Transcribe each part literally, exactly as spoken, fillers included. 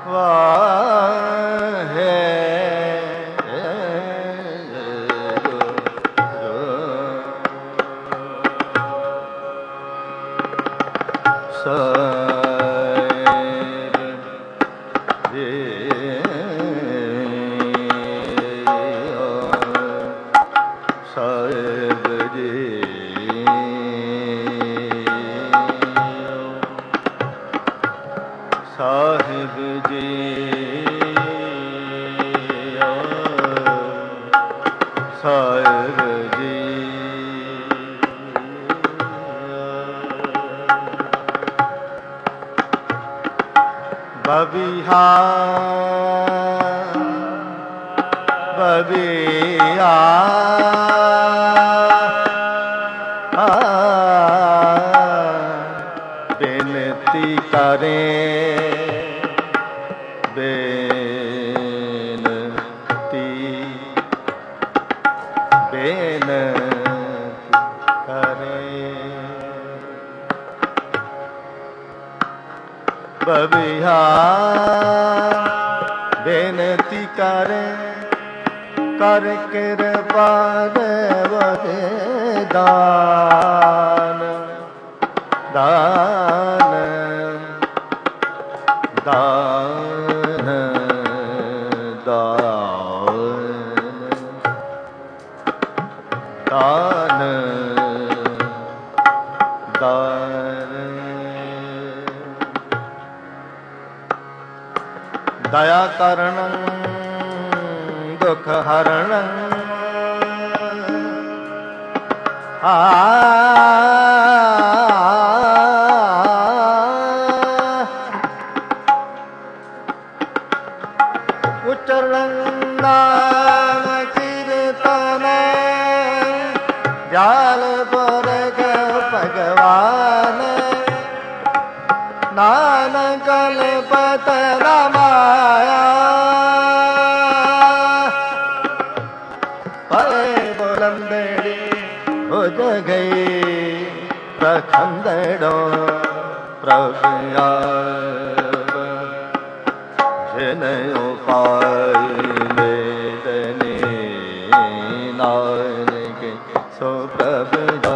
ਵਾਹੇ ਬਬੀਹਾ ਬਬੀਹਾ ਬੇਨਤੀ ਕਰੇ ਬੇਨਤੀ ਬੇਨਤੀ ਕਰੇ ਬਬੀਹਾ ਬੇਨਤੀ ਕਰੇ ਕਰ ਕਿਰਪਾ ਦੇਵਤੇ ਦਾਨ ਦਾਨ ਦਾਨ ਦਾਨ ਦਾਨ ਦਇਆ ਕਰਣ ਦੁਖ ਹਰਣ ਆ ਉਚਰਨ ਨਾਮ ਕੀਰਤਨ ਦਿਆਲ ਪੁਰਖ ਭਗਵਾਨ ਨਾਨਕ ਕਲਪਤ ਰਾਮਾਇਆ ਪਰੇ ਬੁਲੰਦੜੀ ਉਜ ਗਈ ਪ੍ਰਖੰਦੜੋ ਪ੍ਰਭ ਆਪ ਜਿਨ ਉਪਾਇ ਮੇਦਨੇ ਨਾਨਕ ਸੋ ਪ੍ਰਭ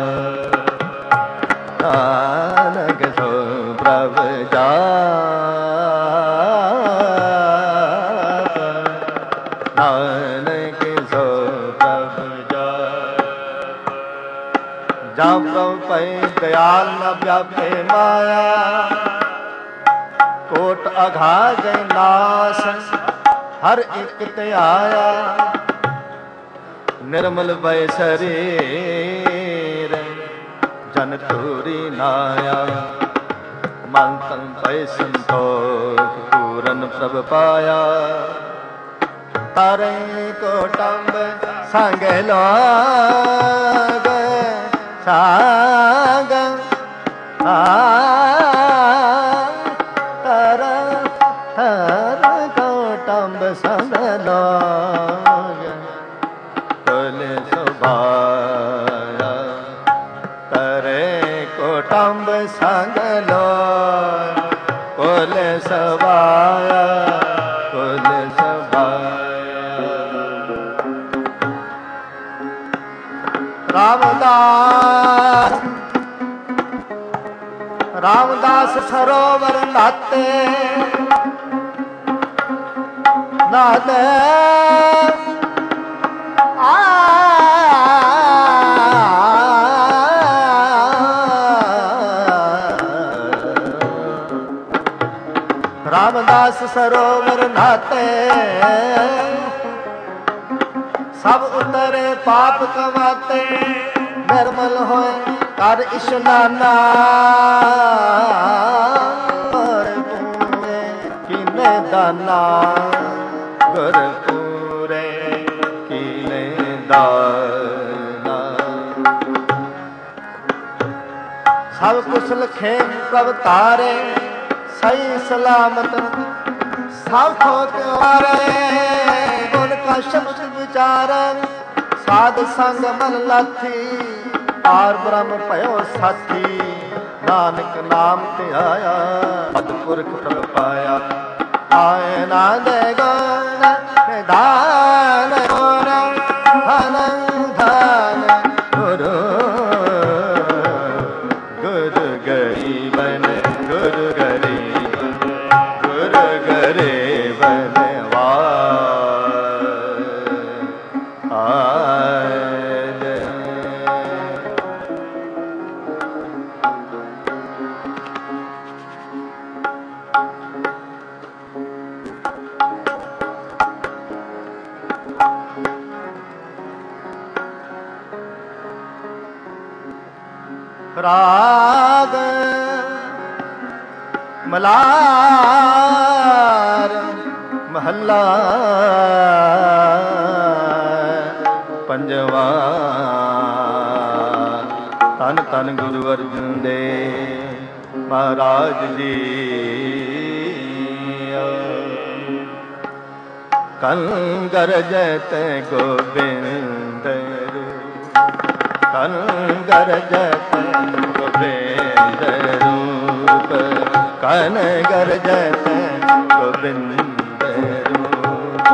ਨਾਨਕ ਸੋ ਪ੍ਰਭ ਜਾਪ ਨਾਨਕ ਸੋ ਪ੍ਰਭ ਜਾਪ ਜਾਂ ਪ੍ਰਭ ਪੈ ਦਇਆਲ ਨ ਵਿਆਪੇ ਮਾਇਆ ਕੋਟ ਅਘਾਜ ਨਾਸ ਹਰ ਇੱਕ ਤੇ ਆਇਆ ਨਿਰਮਲ ਬੈ ਸਰੀਰ ਜਨ ਧੂਰੀ ਨਾਇਆ ਮਨ ਤਨ ਪੈ ਸੰਤੋਖ ਪੂਰਨ ਪ੍ਰਭ ਪਾਇਆ ਤਾਰੇ ਕੋ ਟੰਬ ਸੰਗ ਲੋਗ ਸਾਗ ਆ ਤਰ ਹਰ ਕੋ ਟੰਬ ਸੰਗ ਲੋਗ ਕੋਲੇ ਸੁਭਾਇਆ ਤਰੇ ਕੋ ਟੰਬ ਸੰਗ ਲੋਗ ਕੋਲੇ ਸਵਾਇਆ ਕੋਲੇ ਸਵਾਇਆ ਰਾਮਦਾਸ ਰਾਮਦਾਸ ਸਰੋਵਰ ਨਾਤੇ ਨਾਤੇ ਆ ਰਾਮਦਾਸ ਸਰੋਵਰ ਨਾਤੇ ਸਭ ਉਤਰੇ ਪਾਪ ਕਮਾਤੇ ਨਿਰਮਲ ਹੋਏ ਕਰ ਇਸ਼ਨਾਨਾ ਪਰ ਪੂਰੇ ਕਿਨੇ ਦਾਨਾ ਗੁਰ ਪੂਰੇ ਕਿਨੇ ਦਾਨਾ ਸਭ ਕੁਸਲ ਖੇਮ ਪ੍ਰਭ ਤਾਰੇ ਸਹੀ ਸਲਾਮਤ ਸਭ ਠੋਕ ਮਾਰੇ ਗੁਣ ਕਾ ਸ਼ਬਦ ਵਿਚਾਰ ਸਾਧ ਸੰਗ ਮਨ ਲਾਥੀ ਪਾਰ ਬ੍ਰਹਮ ਭਇਓ ਸਾਥੀ ਨਾਨਕ ਨਾਮ ਤੇ ਆਇਆ ਸਤਿਪੁਰਖ ਪ੍ਰਭ ਪਾਇਆ ਆਨੰਦ ਗੁਣ ਨਿਧਾਨ ਗੁਣ ਅਨੰਧਾਨ ਗੁਰੂ ਗੁਰੂ ਗਰੀਬਨ ਗੁਰੂ ਗਰੀਬਨ ਗੁਰੂ ਗਰੀਬਨ ਵਾਰ ਆਜ ਰਾਗ ਮਲਾਰ ਮਹੱਲਾ ਪੰਜਵਾ। ਧੰਨ ਧੰਨ ਗੁਰੂ ਅਰਜਨ ਦੇਵ ਮਹਾਰਾਜ ਜੀ। ਕਨ ਗਰਜਤ ਗੋਬਿੰਦ ਕਨ ਗਰਜਤ ਗੋਬਿੰਦ ਰੂਪ ਕਨ ਗਰਜਤ ਗੋਬਿੰਦ ਰੂਪ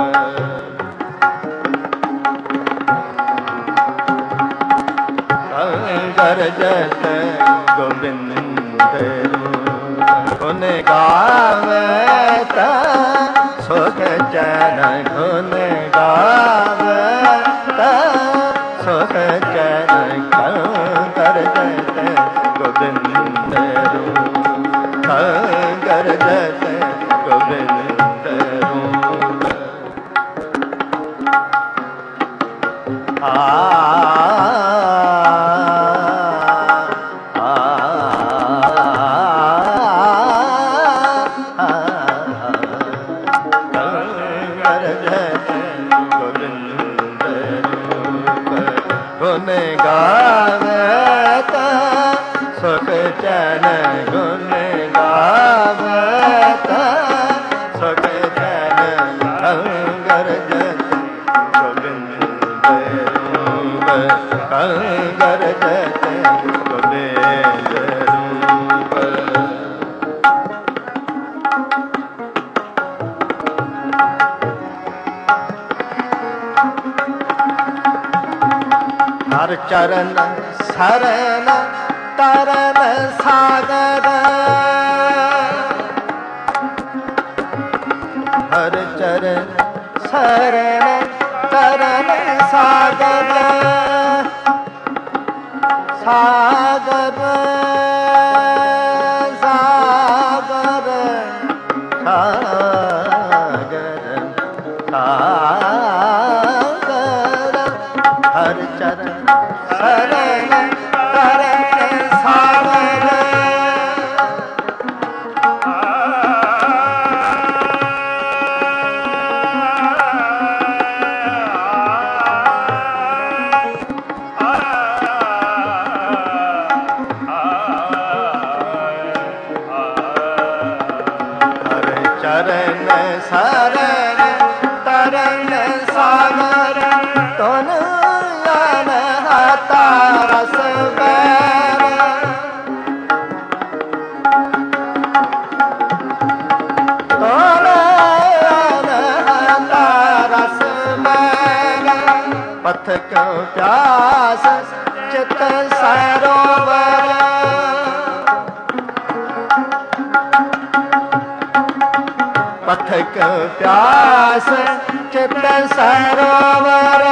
ਕਨ ਗਰਜਤ ਗੋਬਿੰਦ ਰੂਪ ਗੁਣ ਗਾਵੇ ਤਾ ਸੁਖ ਚੈਨ ਗੁਣ ਗਾਵੇ ਤਾ ਸੁਖ ਚੈਨ ਕਨ ਗਰਜਤ ਗੋਬਿੰਦ ਰੂਪ ਕਨ ਗਰਜਤ ਗੋਬਿੰਦ ਰੂਪ ਆ ਗੁਣ ਗਾਵੇ ਤਾ ਸੁਖ ਚੈਨ ਗੁਣ ਗਾਵੇ ਤਾ ਸੁਖ ਚੈਨ ਕਨ ਗਰਜਤ ਗੋਬਿੰਦ ਰੂਪ ਕਨ ਗਰਜਤ ਗੋਬਿੰਦ ਰੂਪ ਹਰ ਚਰਨ ਸਰਨ ਤਰਨ ਸਾਗਰ ਹਰ ਚਰਨ ਸਰਨ ਤਰਨ ਸਾਗਰ ਸਾਗਰ ਸਾਗਰ ਸਾਗਰ ਸਾਗਰ ਹਰ ਚਰਨ ਸਰਨ ਤਰਨ ਸਾਗਰ ਚਰਨ ਸਰਨ ਤਰਨ ਸਾਗਰ ਤੁਨ ਯਾਨ ਹਤਾ ਰਸ ਬੈਰ ਤੁਨ ਯਾਨ ਹਤਾ ਰਸ ਬੈਰ ਪਥਕ ਪਿਆਸ ਚਿਤ ਸਰੋਵਰ ਪਥਕ ਪਿਆਸ ਚਿਤ ਸਰੋਵਰ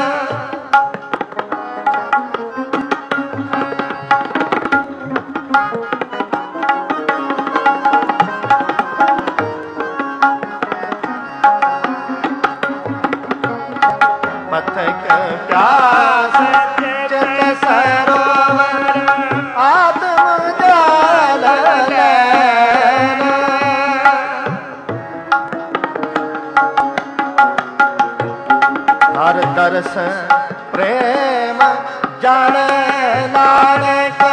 ਪਥਕ ਪਿਆਸ ਚਿਤ ਸਰੋਵਰ ਆਤਮ ਜਲ ਲੈਨ ਹਰ ਦਰਸ ਪ੍ਰੇਮ ਜਨ ਨਾਨਕ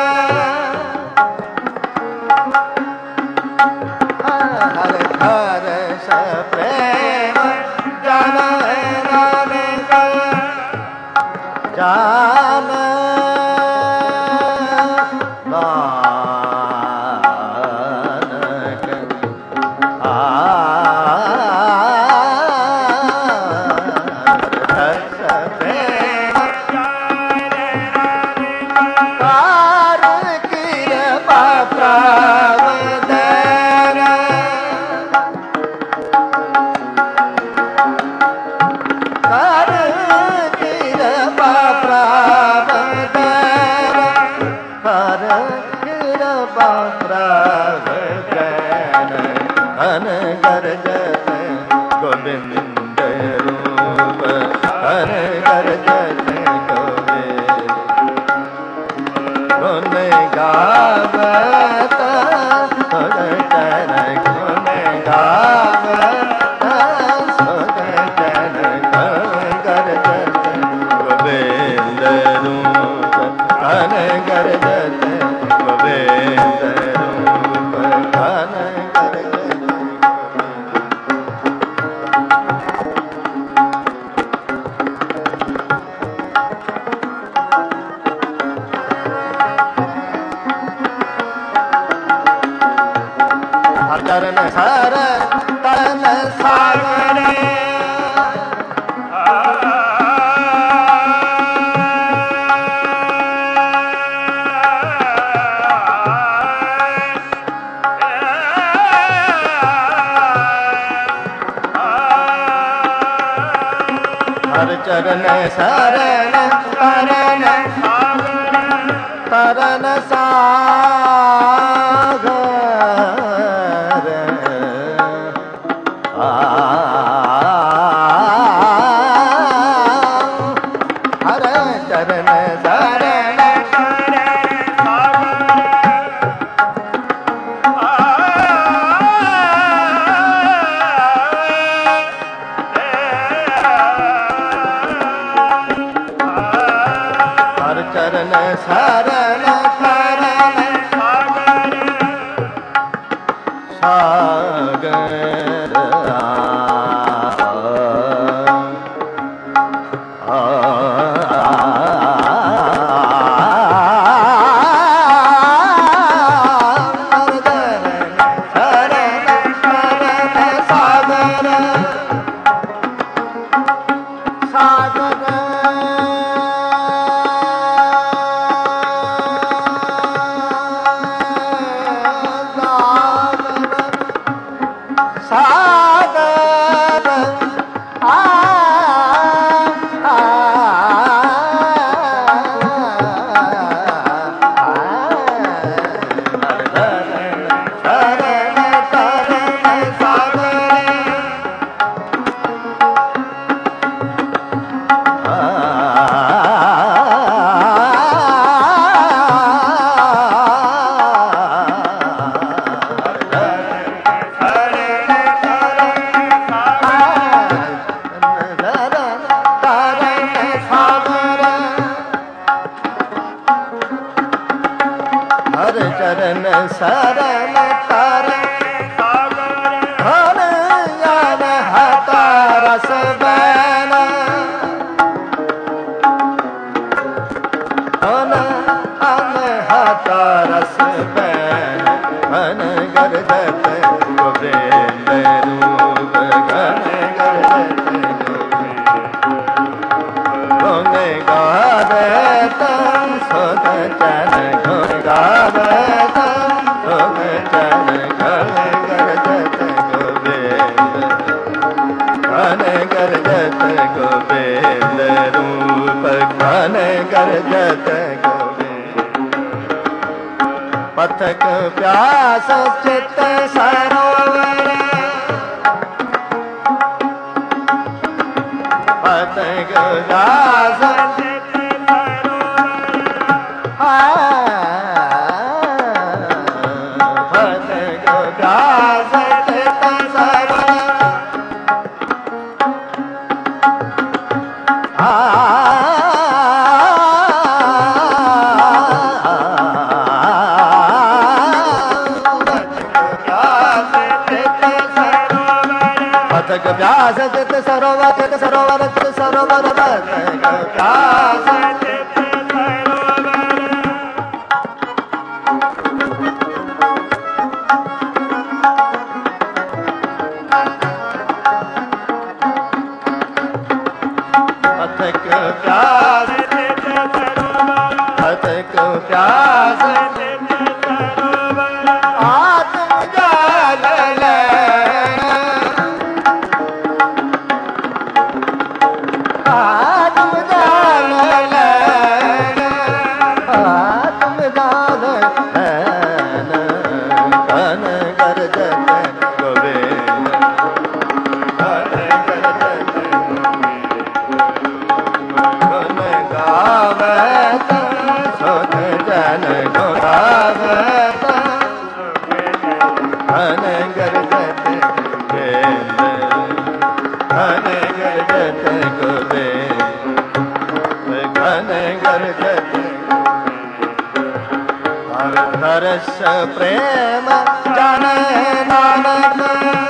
ਹਰ ਦਰਸ ਪ੍ਰੇਮ ਜਨ ਨਾਨਕ ਜਾਨ ਨਾਨਕ ਆ गरजत गोविंद रूप घन गरजत गोविंद गुण गावत सुर चर गुण गावत सुर चर गरजत गोविंद रूप घन गरजत गोविंद रूप घन गरजत चरण सर तन सागरे हर चरण शरण तरण तरण सागर हर चरण शरण चरण शरण शरण सागर चरण शरण तारण धन यान हता रस बैन धन अन हता रस बैन घन गरजत गोविंद रूप घन गरजत गुण गावत सुध चन गुण गावत सुध चन घन गरजत गोविंद घन गरजत गोविंद रूप घन गरजत गोविंद पथक प्यास चित सरोवर पथक प्यास पथक व्यास चित सरोवर चित सरोवर चित सरोवर पथक व्यास चित पथक व्यास पथक व्यास आत्म जाल आत्म जाल आत्म जाल घन गरजत गोविंद गरजत गोविंद घन गरजत गोविंद घन गरजत हरस प्रेम जाने नानक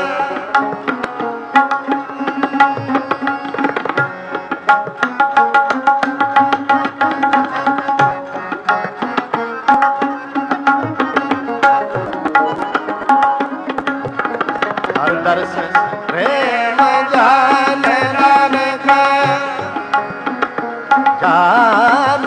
हरस प्रेम जाने नानक जान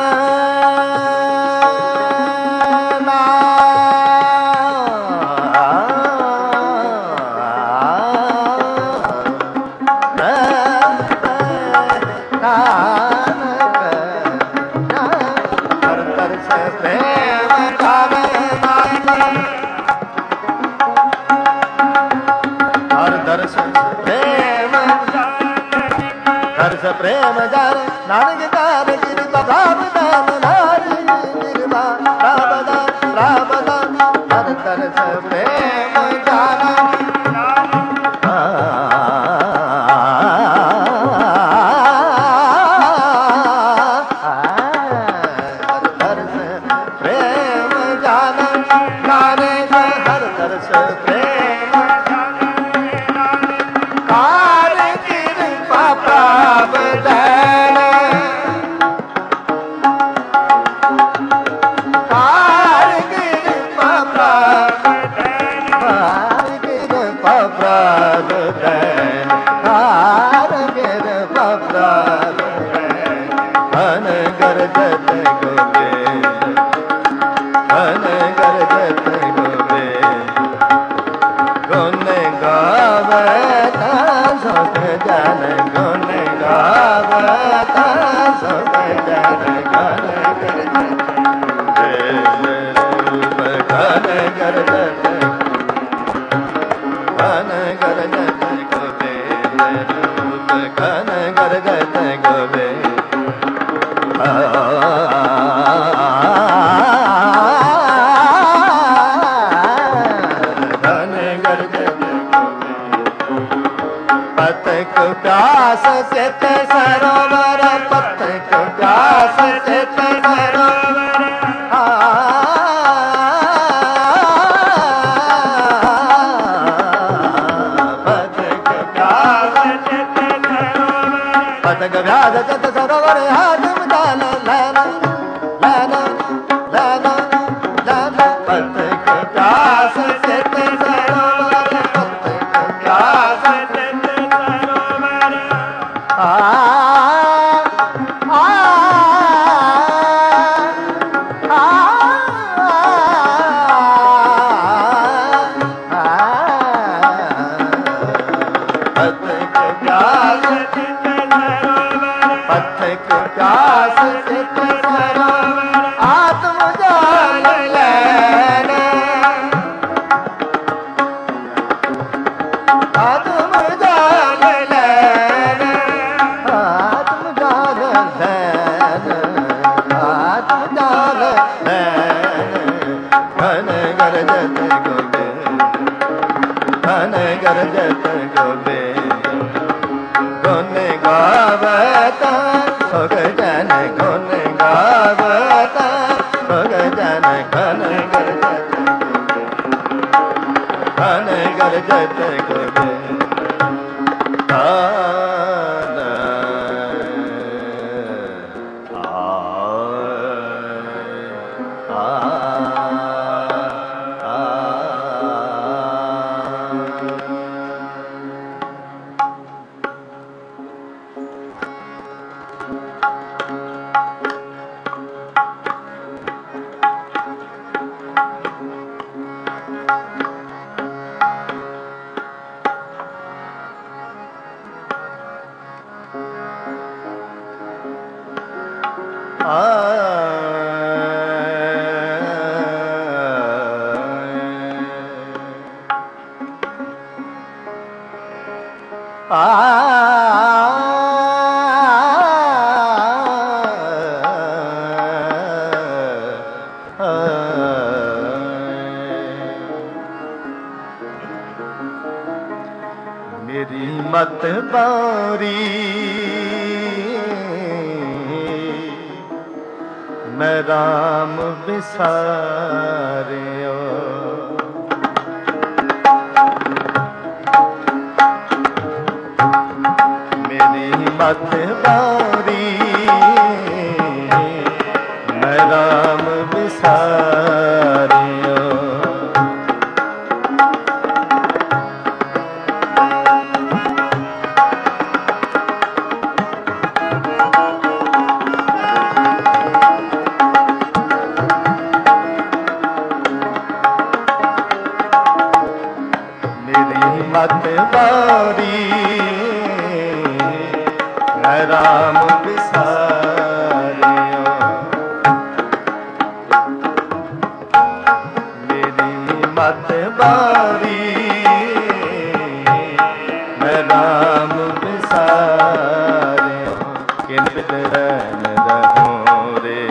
प्रेम जान नानक दान गिरबा राम दान नारी गिरबा राम दान राम दान हर तरस प्रेम जान हर तरस प्रेम जान नानक हर तरस प्रेम कार कृपा प्राप्त प्यास चित सरोवर पथक प्यास चित सरोवर पथक प्यास चित सरोवर पथक प्यास चित सरोवर हाथ मिटान लेना लेना लेना लेना पथक प्यास चित सरोवर पथक प्यास मेरी मत बारी मैं राम बिसारियो। मेरी मत बारी मैं राम बिसारियो। मत बारी मैं राम बिसारियो। मेरी मत बारी मैं राम बिसारियो। किन बिदरन रहूं रे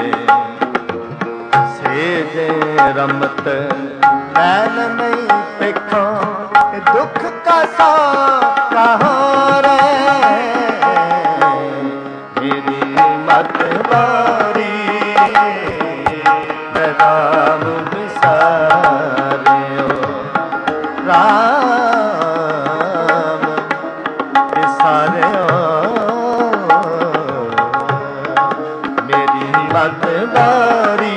सेजे रमत नैन नहीं देखो दुख का सौ कहाँ रे। मेरी मत बारी मैं राम बिसारियो। राम बिसारियो। मेरी मत बारी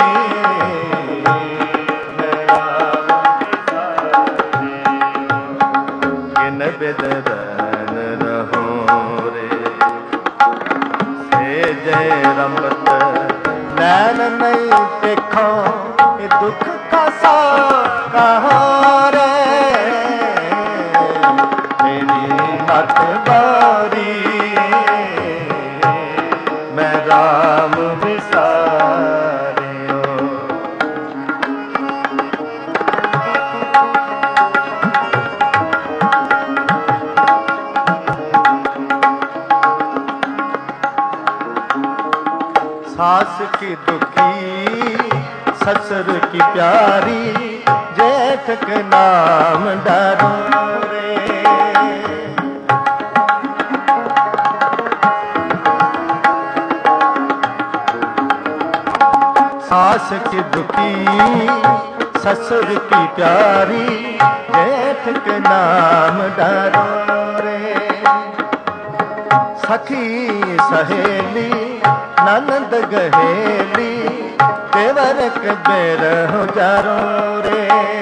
बिदरन रहूं रे सेजे रमत नैन नहीं देखो दुख का सौ कहाँ रे। मेरी मत बारी मैं राम बिसारियो। सास की दुखी ससुर की प्यारी जेठ के नाम डरो रे। सास की दुखी ससुर की प्यारी जेठ के नाम डरो रे। सखी सहेली ननद गहेली देवर के बेरह जारो रे।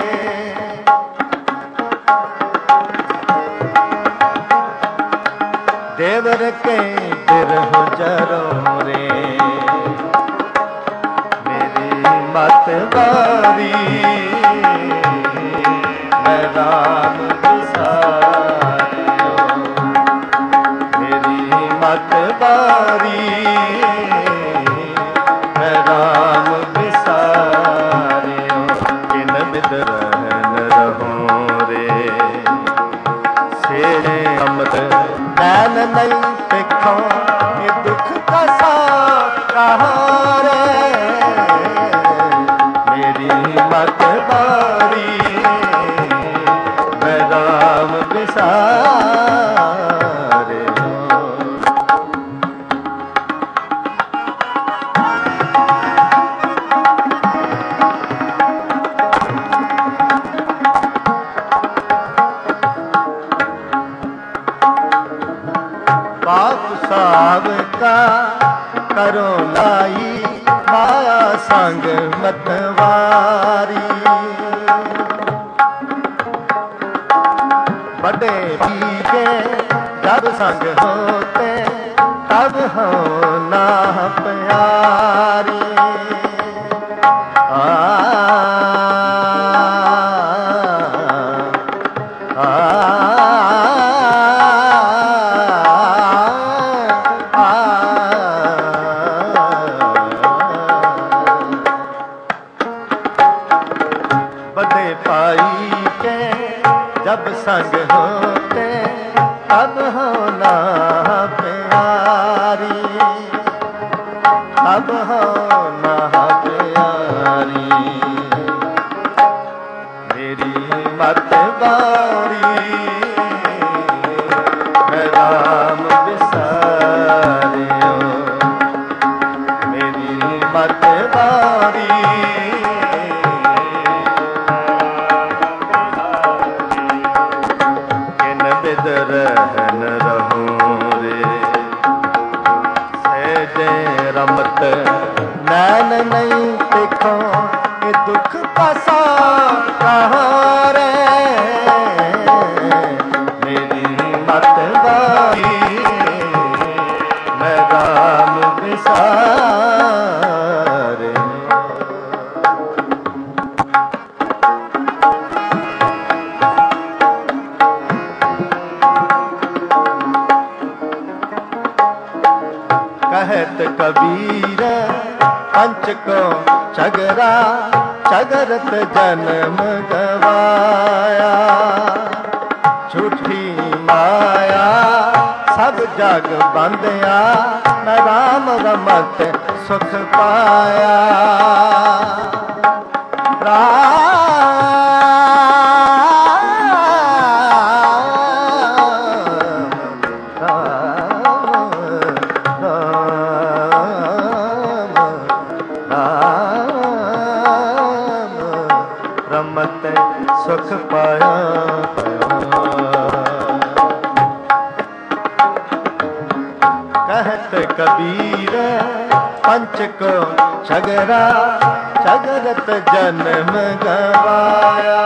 देवर के बेरह जारो रे। मेरी मत बारी मैं राम बिसारियो। मेरी मत बारी राम बिसारियो। किन बिदरन रहूं रे सेजे रमत नैन नहीं देखो ये दुख का सौ कहाँ रे। मेरी मत बारी मैं राम बिसारियो। बाप साहब का करो लाई माया संग मतवारी। बड़े पीके जब संग होते तब हो ना प्यारी। आ, आ, बड़े पाई के जब संग होते तब होना प्यारी। तब होना प्यारी। मेरी मत बारी बिद रहन रहूं रे। सहजे रमत नैन नहीं देखो ये दुख पासा कहाँ रे। मेरी मत बारी मैं राम विसारे। कहत कबीर पंच को चगरा चगरत जन्म गवाया। झूठी माया सब जग बंदया मैं राम रमत सुख पाया। रमत सुख पाया। कहत कबीर पंच को छगरा छगरत जन्म गवाया।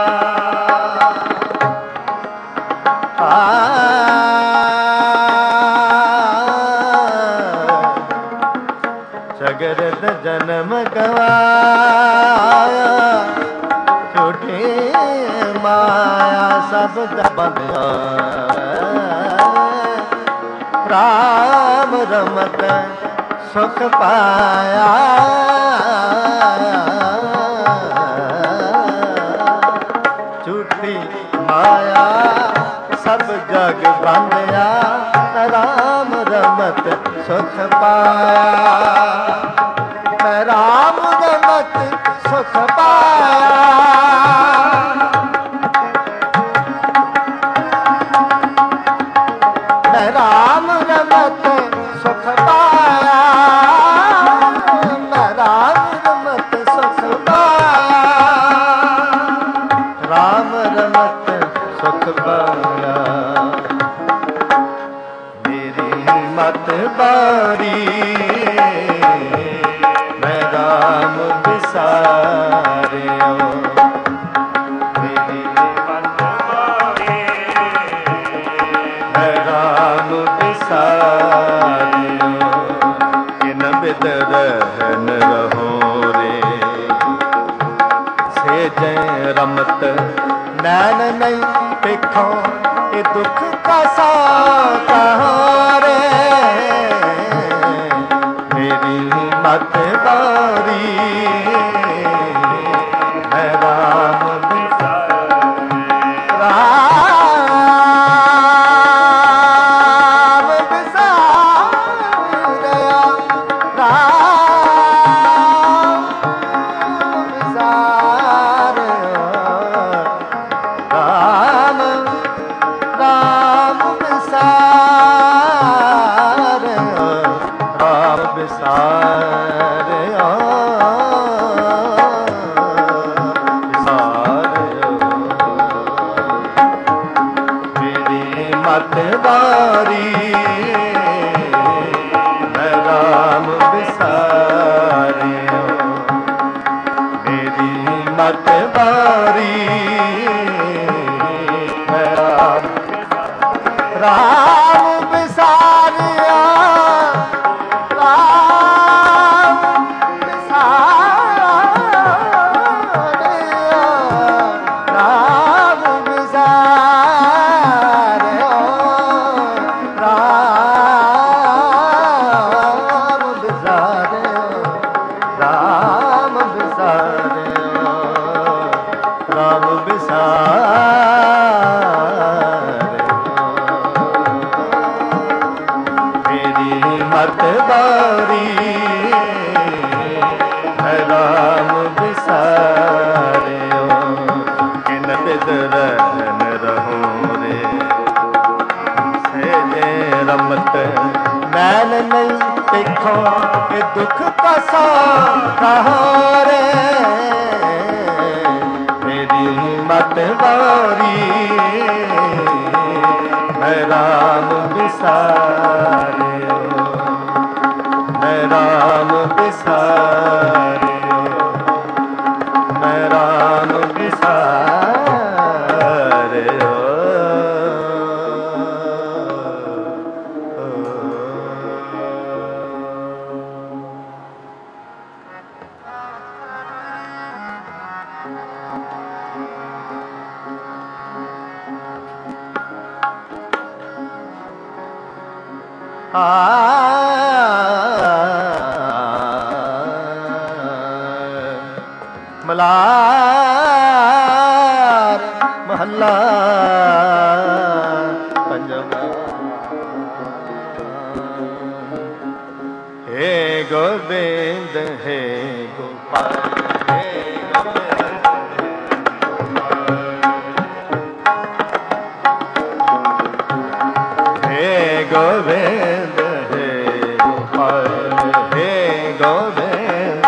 छगरत जन्म गवाया। झूठी माया सब बंधा राम रमत सुख पाया। झूठी माया सब जग बंधया राम रमत सुख पाया। मैं राम रमत सुख पाया। मैं राम रमत सुख पाया। मैं राम रमत सुख पाया। राम रमत सुख पाया। मेरी मत बारी मैं राम विसारियो। मेरी मत बारी मैं राम विसारियो। किन बिद रहन रहूं रे। सेजे रमत नैन नहीं देखो ये दुख का सा कहाँ रे। मेरी मत बारी मैं राम विसारियो। राम विसारियो। राम विसारियो। राम राम विसारियो। राम विसारियो। विसारियो। मेरी मत बारी मैं राम विसारियो। मेरी मत बारी मैं राम राम विसारियो। राम विसारियो। राम विसारियो। राम विसारियो। राम विसारियो। राम विसारियो। मेरी मत बारी है राम विसारियो। किन बिद रहन रहूं रे। सेजे रमत नैन नहीं देखो ये दुख का सा कहाँ रे। मेरी मत बारी मैं राम बिसारियो, मैं राम बिसारियो, मैं राम बिसारियो। मलार महला पंजवा। हे गोविंद हे गोपाल, हे गोविंद हे गोविंद हे गोपाल, हे गोविंद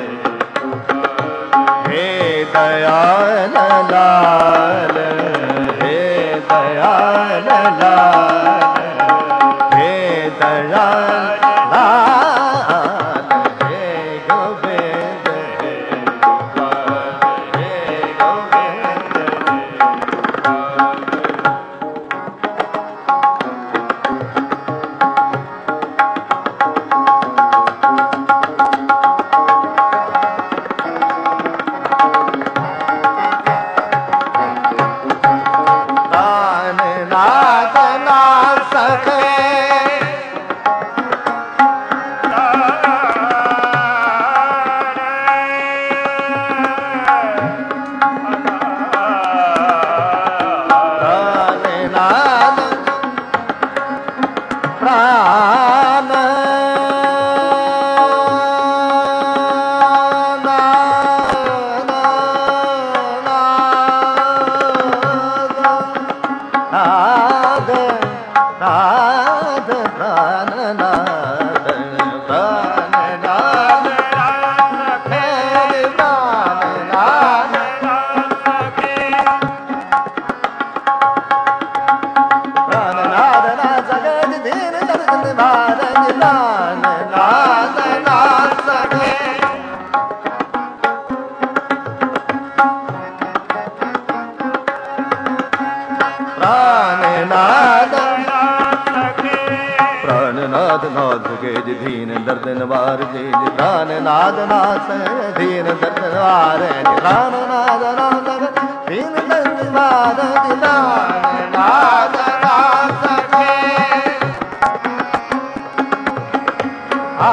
हे दयाल लाल, हे दयाल लाल, हे दयाल लाल, हे गोविंद हे गोपाल, हे गोविंद धीन दर्द नवार जी, प्राण नाद नाथ धीन दर्द नवार, प्राण नाद नाथ धीन दर्द नवार, प्राण नाद नाथ आ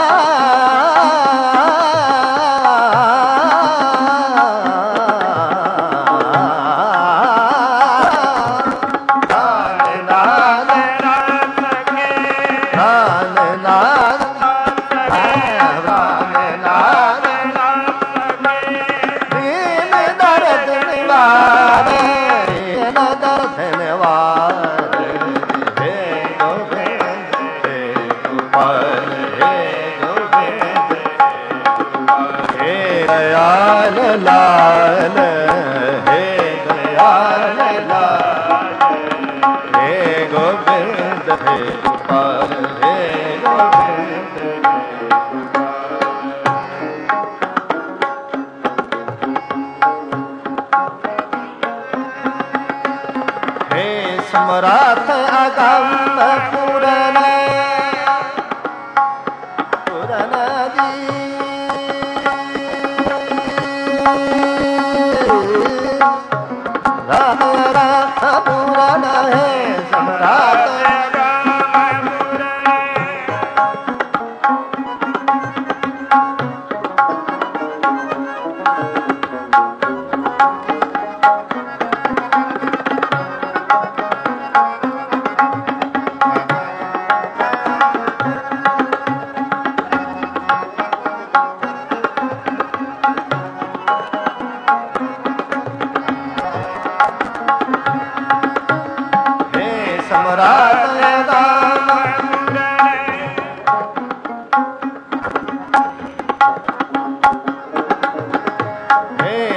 दयाल लाल, हे दयाल लाल, हे गोविंद हे गोपाल, हे गोविंद हे सम्राट अगम पूरन पूरन दी राम राम पूरन है सम्राट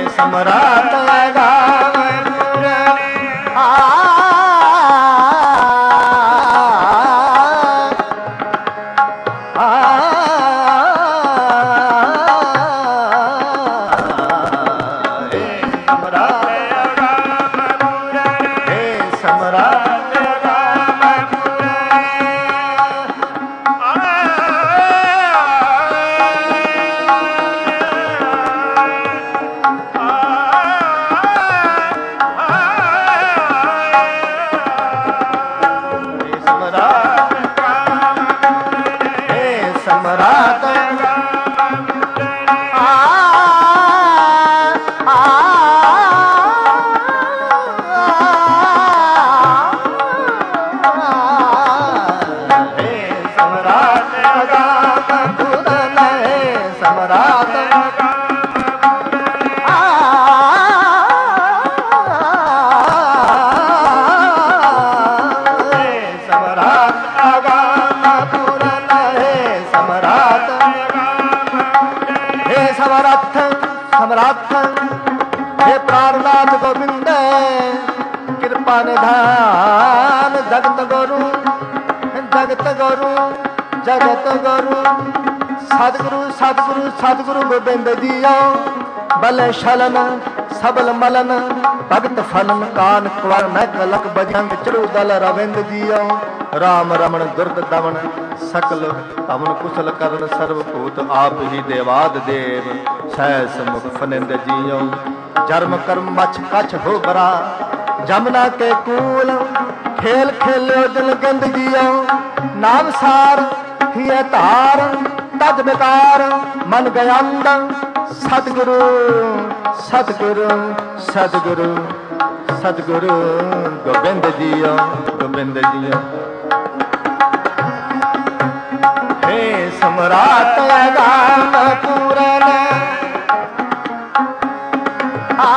सम्राट गाव सम्राट निधान जगत गुरु जगत गुरु जगत गुरु सदगुरु सदगुरु सदगुरु गोबिंद जियो बल शलन सबल मलन भगत फलन कान कुवर न कलक बजंग चरु दल रविंद जियो राम रमण दुर्ग दमन सकल अमन कुशल करण सर्वभूत आप ही देवाद देव सहस मुख फनिंद जियो जन्म कर्म मछ कछ हो बरा जमुना के कूल खेल खेलो दिल गंद जियो नाम सार हिय तार तज बेकार मन गयंद सतगुरु सतगुरु सतगुरु सतगुरु गोबिंद जियो गोबिंद जियो हे सम्राट गान पूरन आ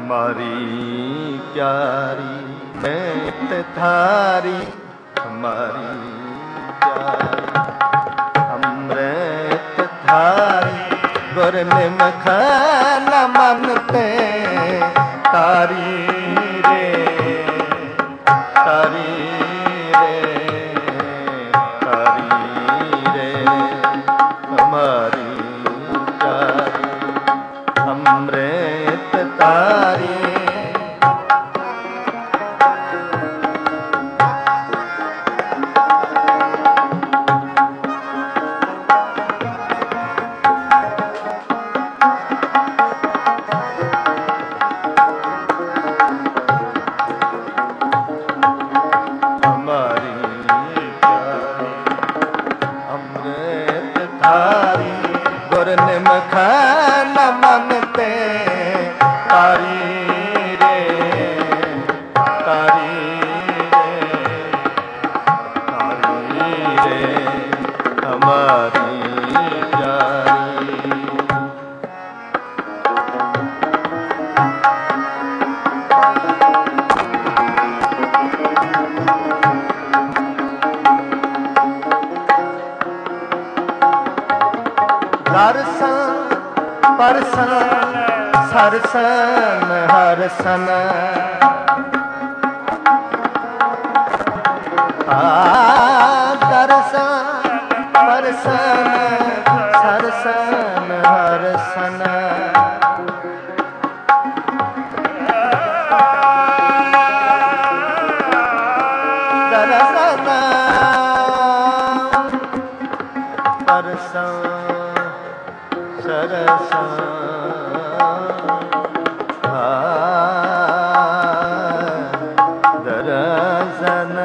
हमारी प्यारी बैत थारी, हमारी प्यारी अमृत थारी, गुर निमख न मनते तारी रे, तारी रे, तारी रे, हमारी प्यारी अमृत तारी। गुर निमख न मनते तारी रे, तारी रे, तारी रे, हमारी प्यारी। दर्शन परसन सरसन हरसन, दर्शन परसन सरसन हरसन, दर्शन परसन सरसन दर्शन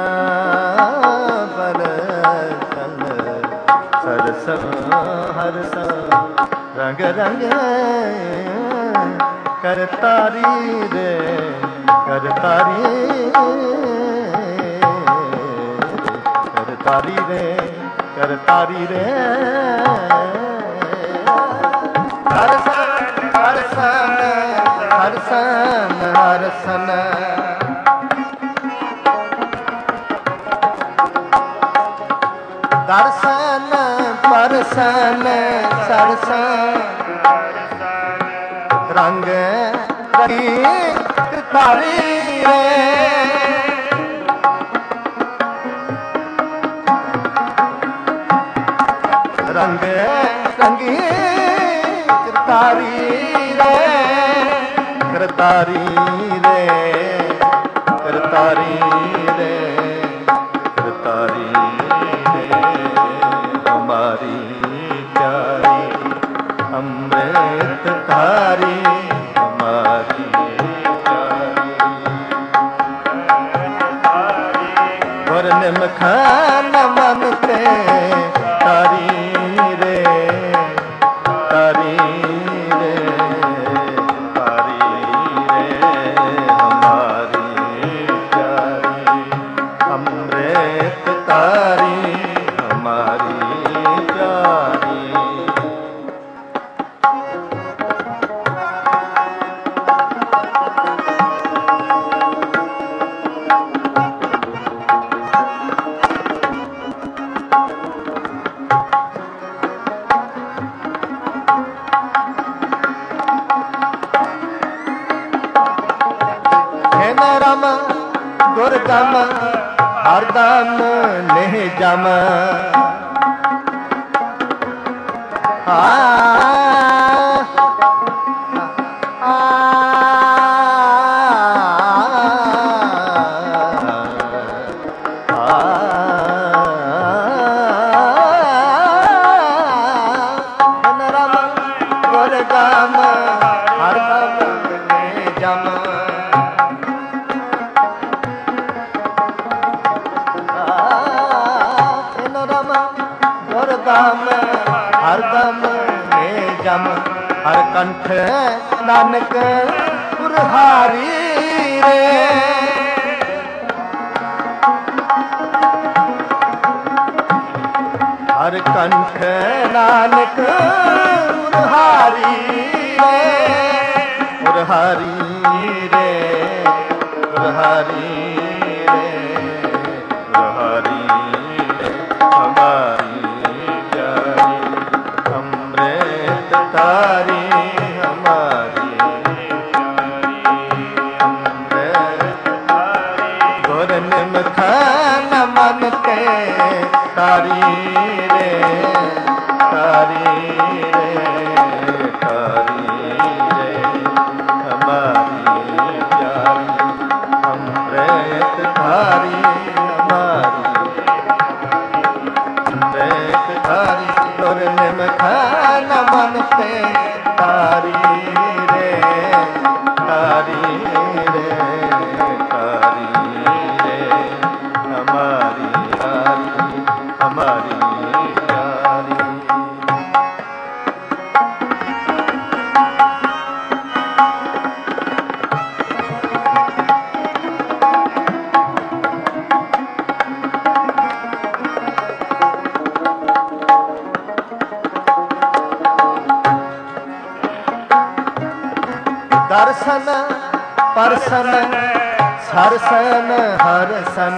परसन सरसन हरसन, रंग रंग करतारी रे, करतारी करतारी रे, करतारी रे, हरसन हरसन हरसन हरसन, दर्शन परसन सरसन, रंग तारी रे, रंग रंगी तारी रे, करतारी रे, करतारी रे, करतारी रे, हमारी प्यारी अमृत थारी, हमारी प्यारी। गुर निमख न मनते तारी रे, तारी रे, तारी रे, हमारी प्यारी अमृत तारी, हमारी प्यारी। रम गुरदम हरदम निह जम, आ रम गुरदम हरदम निह जम, गुरदम हरदम में जम, हर कंठ नानक गुरहारी रे, हर कंठ नानक गुरहारी रे, ਗੁਰ ਹਰੀ ਰੇ ਗੁਰ ਹਰੀ ਰੇ ਗੁਰ ਹਰੀ ਰੇ ਹਮਾਰੀ ਪਿਆਰੀ ਅੰਮ੍ਰਿਤ ਧਾਰੀ ਹਮਾਰੀ ਅੰਮ੍ਰਿਤ ਧਾਰੀ ਗੁਰ ਨਿਮਖ ਨ ਮਨ ਤੇ ਤਾਰੀ ਰੇ ਤਾਰੀ ਰੇ ਤਾਰੀ ਰੇ ਹਮਾਰੀ ਪਿਆਰੀ ਅੰਮ੍ਰਿਤ ਧਾਰੀ ਹਮਾਰੀ ਅੰਮ੍ਰਿਤ ਧਾਰੀ ਗੁਰ ਨਿਮਖ ਨ ਮਨ ਤੇ ਤਾਰੀ ਰੇ ਤਾਰੀ ਰੇ ਤਾਰੀ ਰੇ ਹਮਾਰੀ ਪਿਆਰੀ ਹਮਾਰੀ ਪਿਆਰੀ ਦਰਸ਼ਨ ਪਰਸਨ ਸਰਸਨ ਹਰਸਨ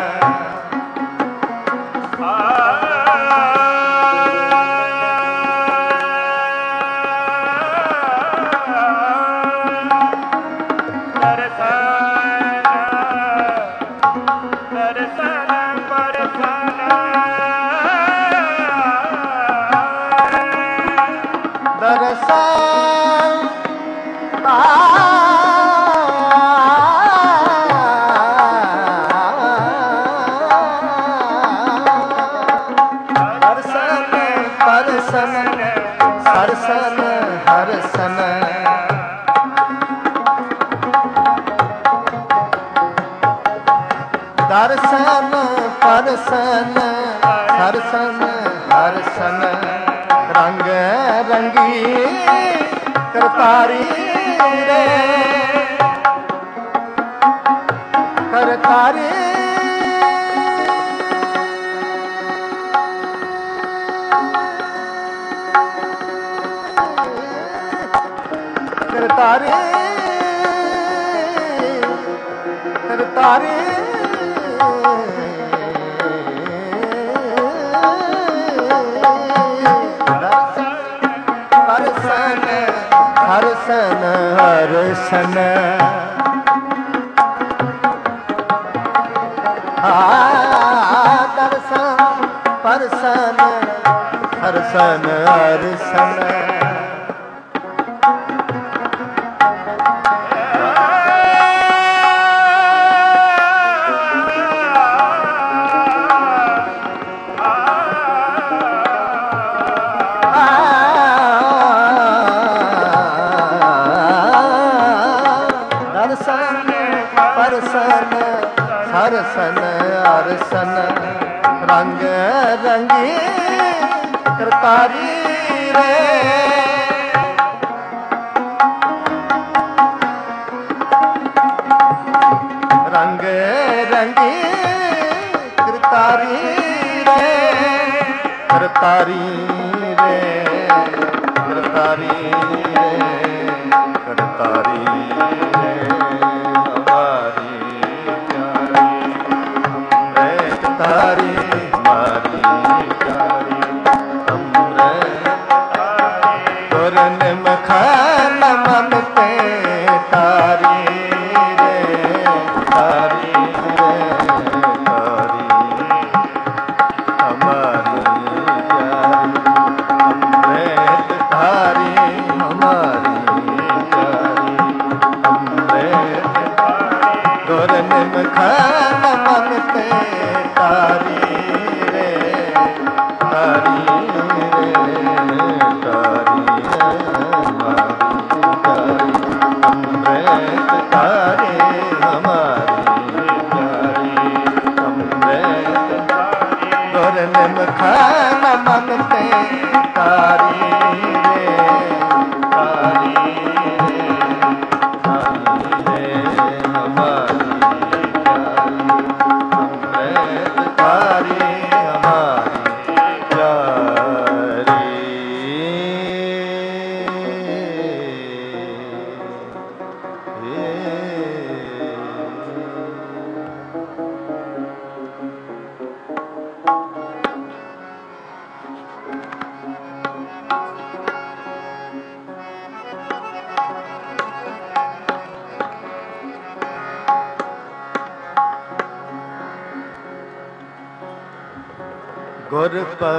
ਹਰਸਨ ਹਰਸਨ ਦਰਸ਼ਨ ਪਰਸਨ ਹਰਸਨ ਹਰਸਨ ਰੰਗ ਰੰਗੀ ਕਰਤਾਰੀ ਰੇ ਕਰਤਾਰੀ ਕਰਤਾਰੀ ਕਰਤਾਰੀ ਹਰਸਨ ਹਰਸਨ ਹਰਸਨ ਆ ਦਰਸ਼ਨ ਪਰਸਨ ਹਰਸਨ ਹਰਸਨ ਹਰਸਨ ਹਰਸਨ ਰੰਗ ਰੰਗੀ ਕਰਤਾਰੀ ਰੇ ਰੰਗ ਰੰਗੀ ਕਰਤਾਰੀ ਰੇ ਕਰਤਾਰੀ ਰੇ ਕਰਤਾਰੀ ਰੇ ਕਰਤਾਰੀ ਰੇ ਹਮਾਰੀ ਤਾਰੀ ਹਮਾਰੀ ਪਿਆਰੀ ਅੰਮ੍ਰਿਤ ਗੁਰ ਨਿਮਖ ਨ ਮਨ ਤੇ ਤਾਰੀ ਰੇ ਤਾਰੀ ਰੇ ਤਾਰੀ ਹਮਾਰੀ ਪਿਆਰੀ ਅੰਮ੍ਰਿਤ ਤਾਰੀ ਹਮਾਰੀ ਪਿਆਰੀ ਅੰਮ੍ਰਿਤ ਗੁਰ ਨਿਮਖ ਨ ਮਨ ਤੇ ਤਾਰੀ ਰੇ ਤਾਰੀ ਰੇ ਤਾਰੀ ਹਮਾਰੀ ਅੰਮ੍ਰਿਤ ਤਾਰੇ ਹਮਾਰੀ ਪਿਆਰੀ ਅੰਮ੍ਰਿਤ ਗੁਰ ਨਿਮਖ ਨ ਮਨ ਤੇ ਤਾਰੀ ਰੇ ਤਾਰੀ ਰੇ ਤਾਰੀ ਰੇ ਹਮਾਰੀ ਤਾਰੀ ਹਮਾਰੀ ਪਿਆਰੀ गुर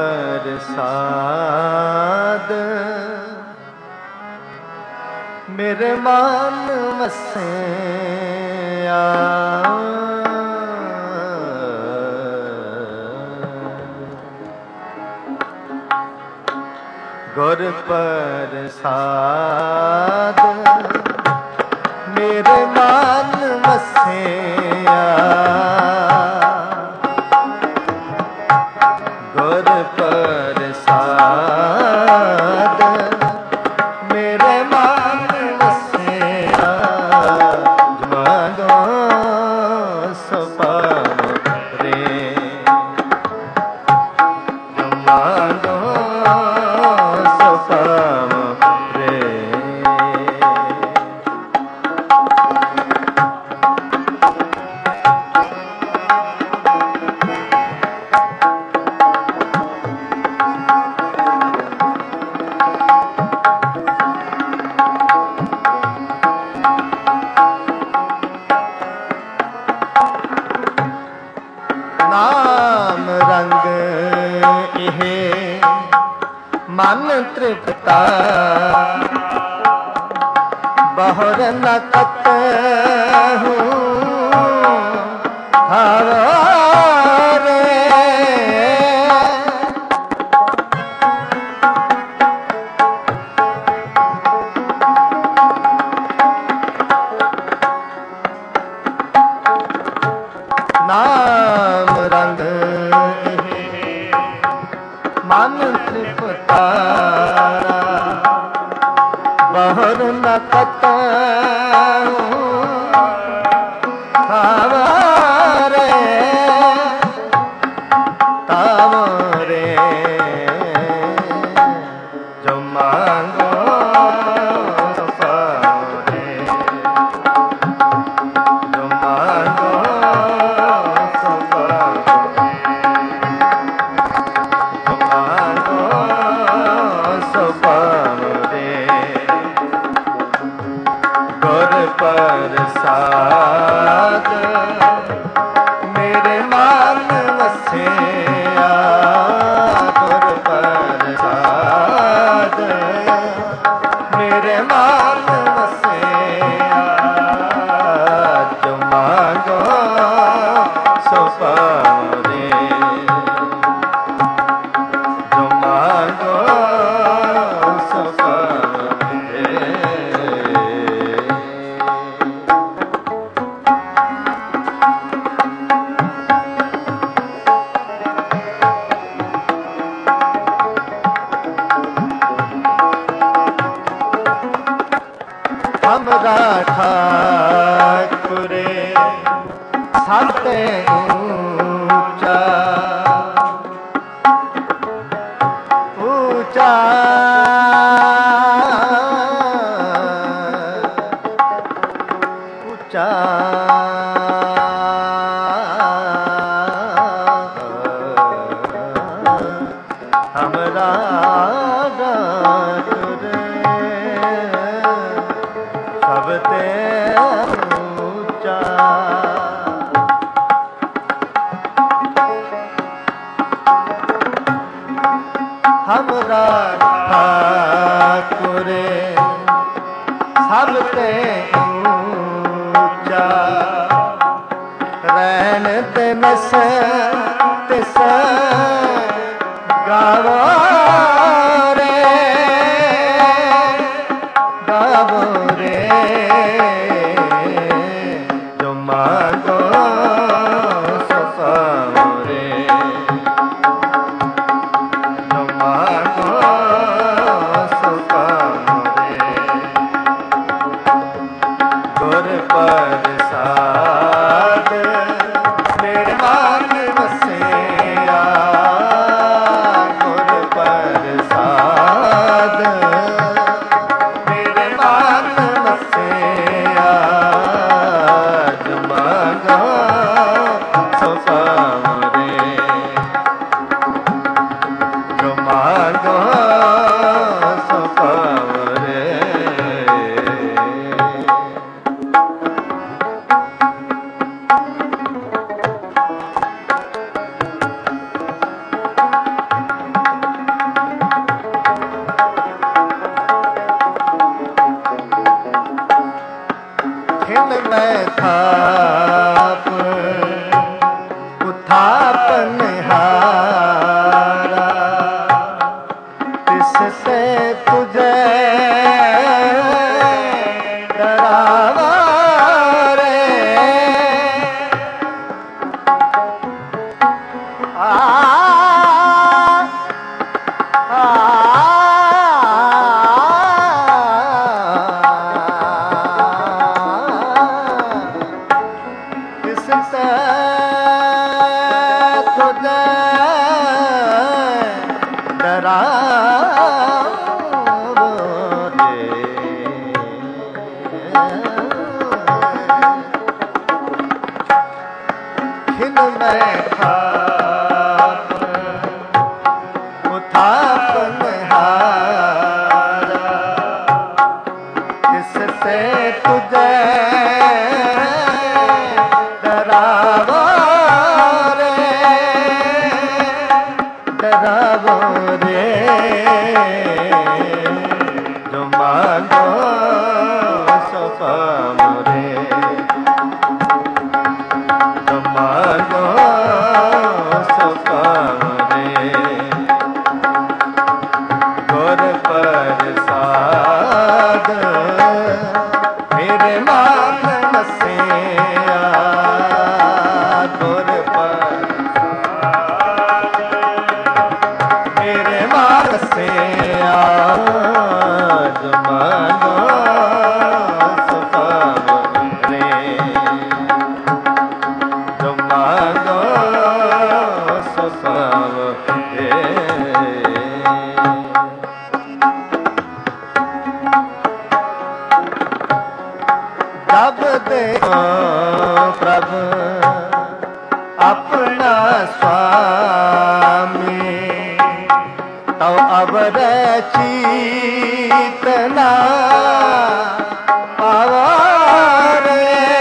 प्रसाद मेरे मन वसिया गुर प्रसाद मेरे मन वसिया गुर प्रसाद मेरे मन वसिया मांगो सपन रे मांगो सपन रे नाम रंग इहे मन तृप्ता बहुर न कतहु हरे नाम रंग मन तृप्ता बहुर न कतहु हरे तावरे जो मांगो सपने जो मांगो प्रसाद मेरे मन वसिया गुर प्रसाद मेरे मन वसिया जो मांगो सो पावे जो मांगो सो पावे हमरा ठाकुर सबते ऊंचा ऊंचा ऊंचा हमरा सबते ऊंचा हमरा ठाकुर सबते ऊंचा रैन तिनस तिस गावो रे गावो रे जो मांगो सो पाओ रे जो मांगो सो पाओ रे गुर प्रसाद मेरे मन वसिया गुर प्रसाद मेरे मन वसिया जो मांगो सो पाओ रे जो मांगो सो पाओ रे तुझे डरावा रे आ, आ, किससे तुझे डरावा रे खिन में खाप उठापन हारा किससे तुझे डरावा रे डरावा रे जो मांगो सो पाओ रे जो मांगो सो पाओ रे गुर प्रसाद मेरे मान बसिया गुर प्रसाद मेरे मान बसिया जो मांगो सो पाओ रे जो मांगो सो पाओ रे जब देखो प्रभु अपना स्वामी तो अब चीतना पावा रे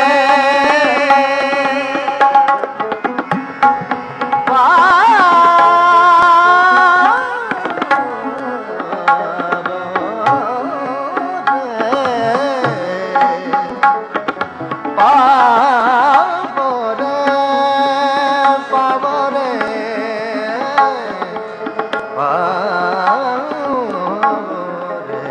पावो रे पावो रे पावो रे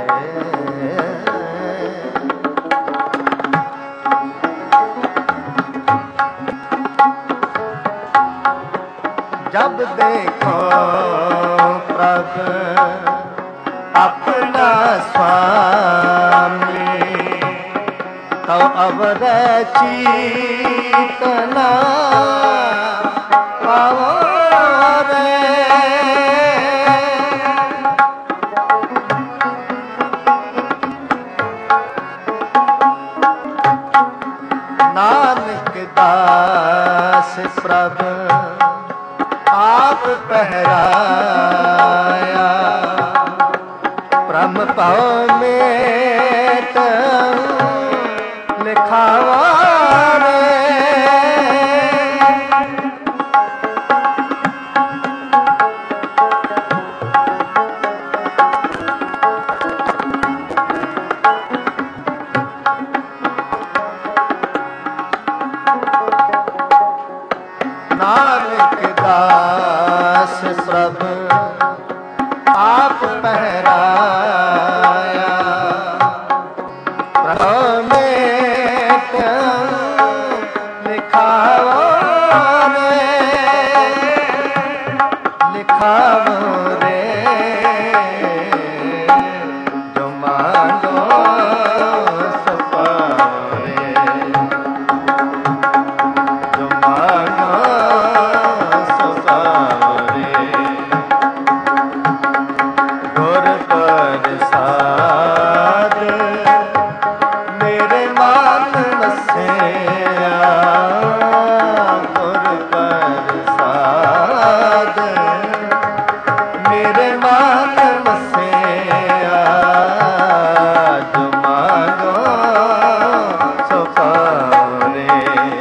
जब देखो प्रभु अपना स्वामी तो अब चीतना पावो रे नानक दास प्रभु आप पहराया ब्रह्म पाओ में लिखावा रे नानक दास प्रभु आप पहराया प्रभु लिखाओ रे लिखाओ रे जो मांगो सो पाओ रे जो मांगो सो पाओ रे गुर प्रसाद मेरे मान बसिया गुर प्रसाद मेरे मान बसिया जो मांगो सो पाओ रे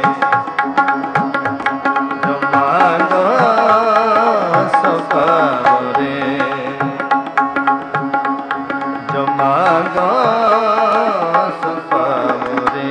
जो मांगो सो पाओ रे जो मांगो सो पाओ रे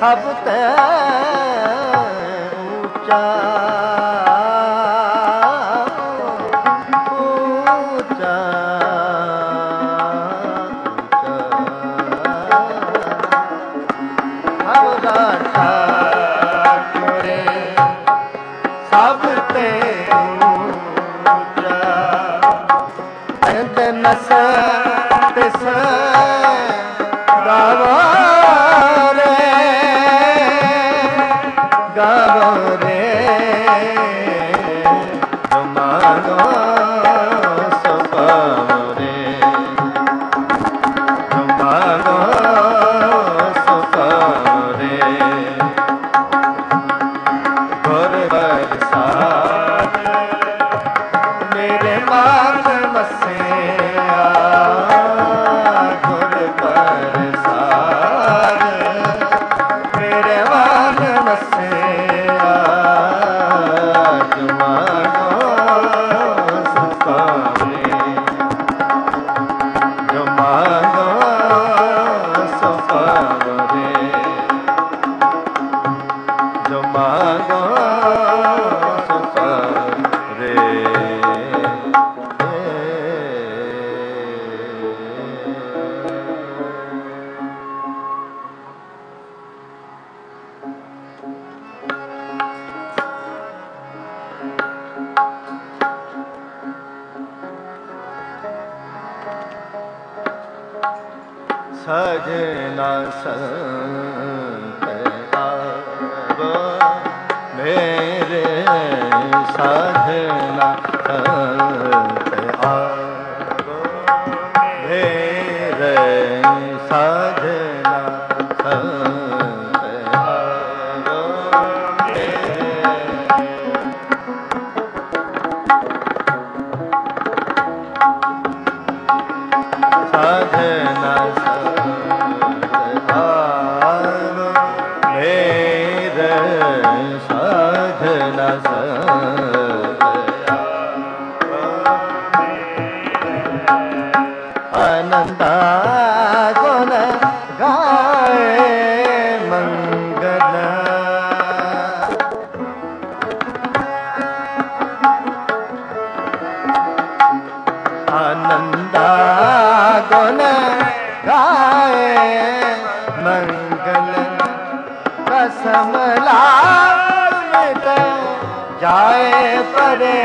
सब ते ऊंचा ऊंचा हमारा ठाकुर सब ते ऊंचा नस तिस गावो रे गावो रे जो मांगो सो पावो रे जो मांगो सो पावो रे गुर बरसात मेरे मान मसे सजना संत आवो मेरे साधना संत आवो मेरे साधना संत आवो साधना साधना आनंदा गुण गाए मंगल आनंदा गुण गाए मंगल कसम लामित जाए परे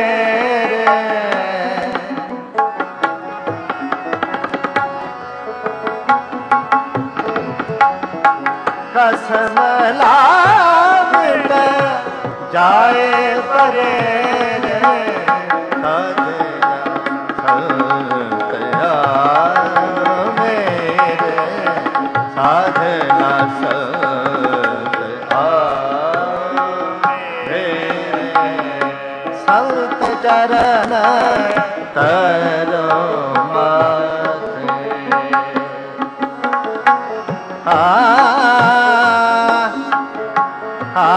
कसम लामित जाए परे साधना संत संत चरण तरो माथे आ आ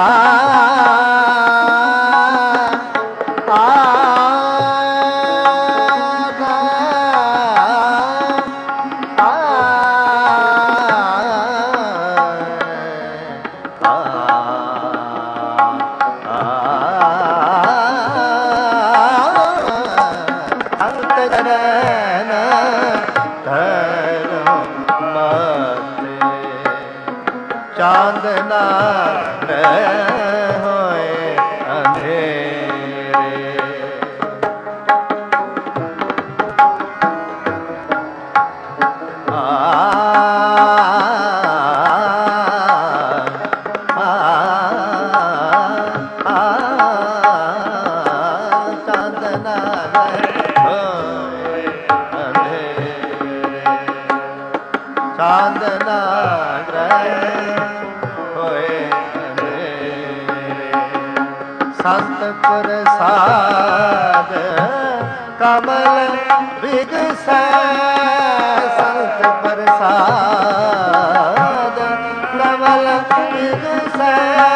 चांदना होए अंधेरे आ, आ, आ, चांदना होए अंधेरे चांदना संत प्रसाद कमल विगसै संत प्रसाद कमल विगसै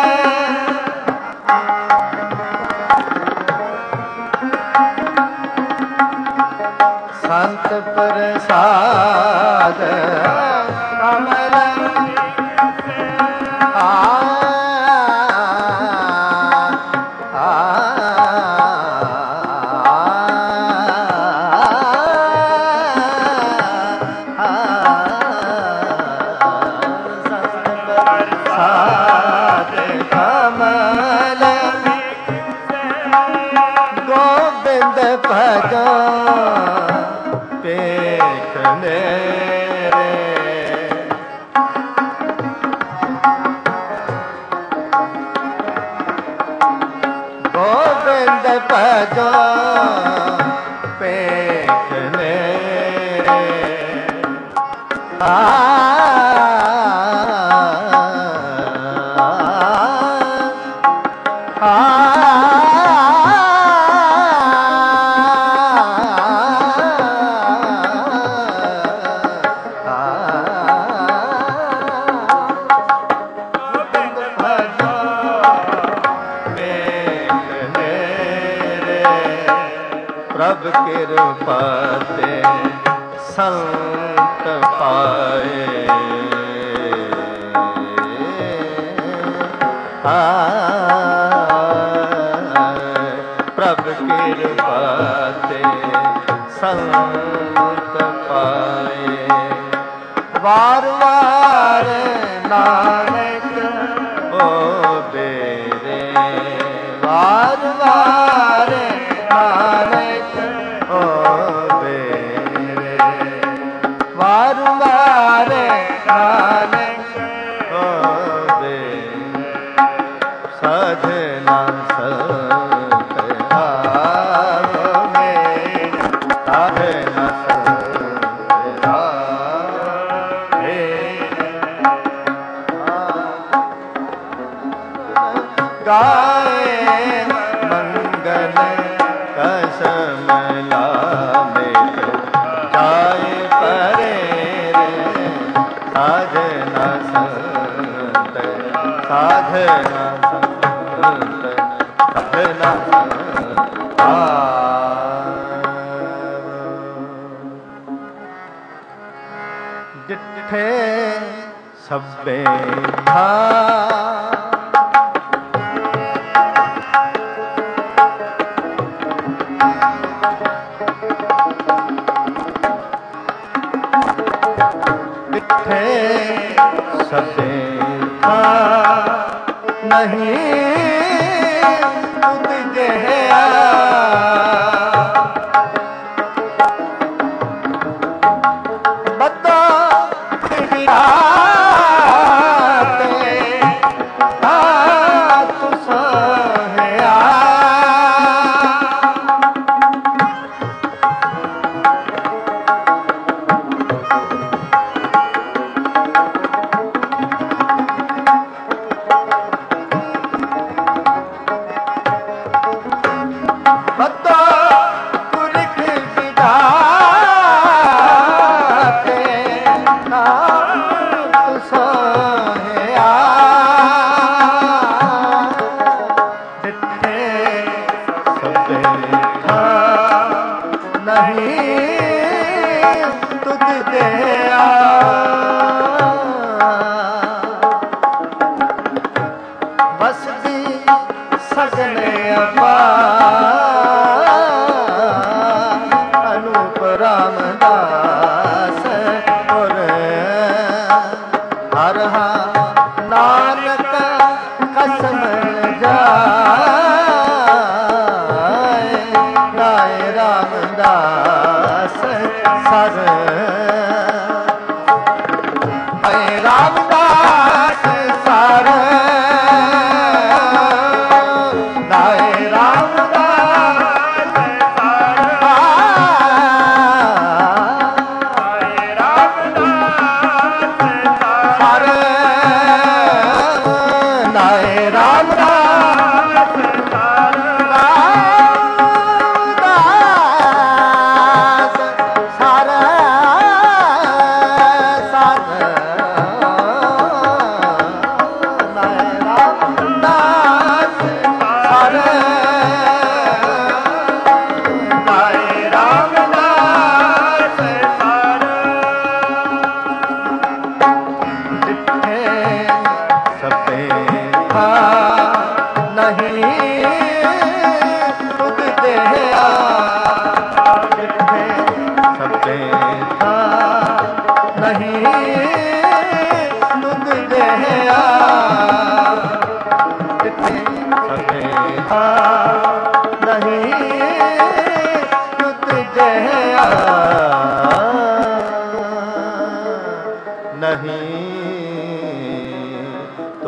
संत प्रसाद कमल आ ਭਜੋ ਪੇਖ ਮੇਰੇ ਗੋਬਿੰਦ ਭਜੋ ਪੇਖ ਮੇਰੇ ਆ ਪ੍ਰਭ ਕਿਰਪਾ ਤੇ ਸੰਤ ਪਾਏ ਆ ਪ੍ਰਭ ਕਿਰਪਾ ਤੇ ਸੰਤ ਪਾਏ ਵਾਰ ਵਾਰ ਨਾਨਕ ਹੋਵੇ ਵਾਰ ਵਾਰ ਨਾਨਕ ਹੋਵੇ ਵਾਰ ਵਾਰ ਨਾਨਕ ਹੋਵੇ ਸਾਧਨਾ ਸੰਤ ਆਵੇ ਸਾਧਨਾ ਸੰਤ ਆਵੇ ਗਾਏ ਮੰਗਲ ਕਸਮ ਲਾਵੇ ਜਾਏ ਪਰੇ ਰੇ ਸਾਧਨਾ ਸੰਤ ਸਾਧਨਾ ਸੰਤ ਸਾਧਨਾ ਸੰਤ ਜਿੱਥੇ ਸਭੇ ਥਾ ਸਭੇ ਥਾ ਨਹੀਂ ਤੁਧ ਜਿਹਾ ਬੱਦਾ ਫਿਰਿਆ ਤੇ ਆ ਤੁ ਸਹਿਆ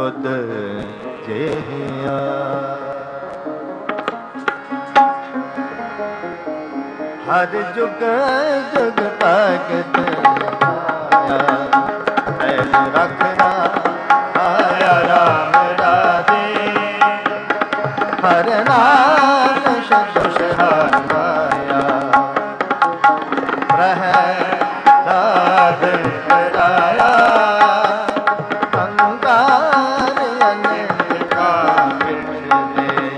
ਤੁਧ ਜਿਹਾ। ਹਰ ਜੁਗ ਜੁਗ ਭਗਤ ਆਇਆ, ਐਸ ਰਖਣਾ ਆਇਆ ਰਾਮ ਰਾਜੇ। ਹਰ ਨਾਮ ਸ਼ਬਦ ਸਹਾਇਆ, ਪ੍ਰਹਿਲਾਦ ਕਰਾਇਆ। ਅੰਕਾਰ ਅਨੇਕ ਕਾਮਿਤ ਦੇ,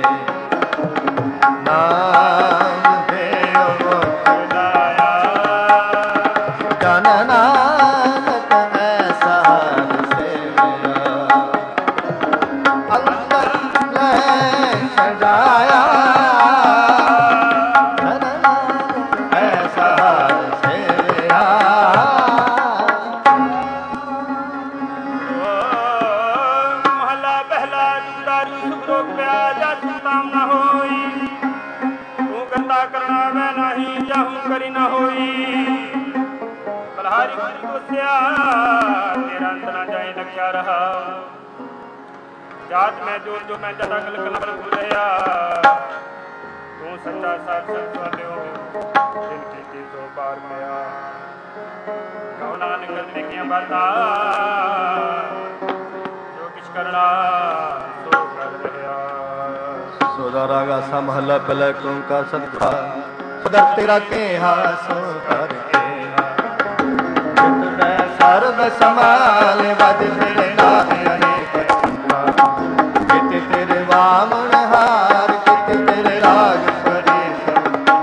ਨਾਮ ਦੇਵ ਮੁਖ ਲਾਇਆ। ਜਨ ਨਾਨਕ ਐਸਾ ਹਰਿ ਸੇਵਿਆ, ਅੰਤਰ ਲੈ ਸਜਾਇਆ। ਜਨ ਨਾਨਕ ਐਸਾ ਹਰਿ ਸੇਵਿਆ। ਮਹਲਾ ਪਹਿਲਾ ਦਾਰੂ ਸੁਖਰੋਗ ਪਿਆ ਜਸ ਤਾਮ ਨਾ ਹੋਈ। ਤੂੰ ਗੰਦਾ ਕਰਨਾ ਮੈਂ ਨਹੀਂ ਜਾਹੂ ਕਰੀ ਨਾ ਹੋਈ। ਬਲਹਾਰੀ ਗੁਰੂ ਦੋਸਿਆ ਤੇਰਾ ਅੰਤ ਨਾ ਜਾਏ ਲਗਿਆ ਰਹਾ। ਜਾਤ ਮੈਂ ਜੋ ਜੋ ਮੈਂ ਜਦ ਅਕਲ ਕਲਮ ਭੁੱਲ ਰਿਹਾ। ਤੂੰ ਸੱਚਾ ਸਾਧ ਸੰਤ ਵਾਲਿਓ ਦਿਲ ਕੀਤੀ ਸੋ ਪਾਰ ਪਿਆ। ਕਉ ਨਾਨਕ ਲਿਖਿਆ ਬਾਤਾਂ ਜੋ ਕਿਛ ਕਰਨਾ ਸੋ ਕਰ ਰਿਹਾ। ਸੋਦਾ ਰਾਗਾ ਸਾ ਮਹਲਾ ਪਹਿਲਾ ਓੰਕਾਰ ਸਤਿ। ਸਦਾ ਤੇਰਾ ਕੇਹਾ ਸੋ ਕਰ ਕੇਹਾ। ਜਿਤ ਮੈਂ ਸਰਬ ਸਮਾਲ ਵਜ ਤੇਰੇ ਨਾਮ ਅਨੇਕ ਚੰਗਾ। ਕਿਤੇ ਤੇਰੇ ਵਾਮਨ ਹਾਰ, ਕਿਤੇ ਤੇਰੇ ਰਾਗ ਪਰੇਸ਼।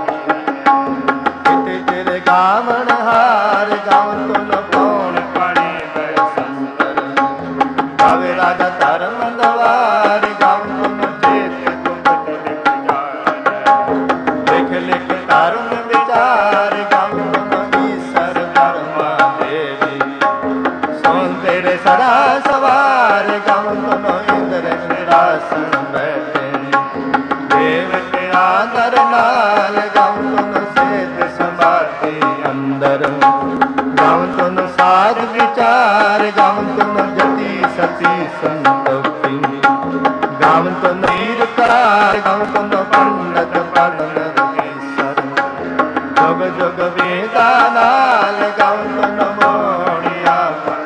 ਕਿਤੇ ਤੇਰੇ ਗਾਵਨ ਹਾਰ, ਗਾਵਨ ਤੁਨ ਕੌਣ ਪਾਣੀ ਬੈ ਸੰਸਰ। ਗਾਵੇ ਰਾਜਾ ਧਰਮ ਦਵਾਰ, ਗਾਵਨ ਤੁਨ ਚੇਤ ਤੁਮ ਲਿਖ ਜਾਣ। ਲਿਖ ਲਿਖ ਧਰਮ ਵਿਚਾਰ, ਗਾਵਨ ਤੁਨ ਈਸਰ ਬਰਮਾ ਦੇਵੀ। ਸੋਨ ਤੇਰੇ ਸਦਾ ਸਵਾਰ, ਗਾਵਨ ਤੁਨ ਇੰਦਰ ਸਿਰਾਸਨ ਬੈਠੇ। ਦੇਵ ਤੇਰਾ ਦਰ ਨਾਲ, ਗਾਵਨ ਤੁਨ ਸੇਧ ਸੰਭਾਤੀ ਅੰਦਰ। ਗਾਵਨ ਤੁਨ ਸਾਧ ਵਿਚਾਰ, ਗਾਵਨ ਤੁਨ ਜਤੀ ਸਤੀ ਸੰਤੋਖੀ। ਗਾਵਨ ਤੁਨ ਨੀਰ ਕਰਾਰ, ਗਾਵਨ ਤੁਨ ਪੰਡਤ ਪਦਨ ਰਗੀਸਰ। ਜੁਗ ਜੁਗ ਵੇਦਾ ਨਾਲ, ਗਾਵਨ ਤੁਨ ਮੋੜਿਆ।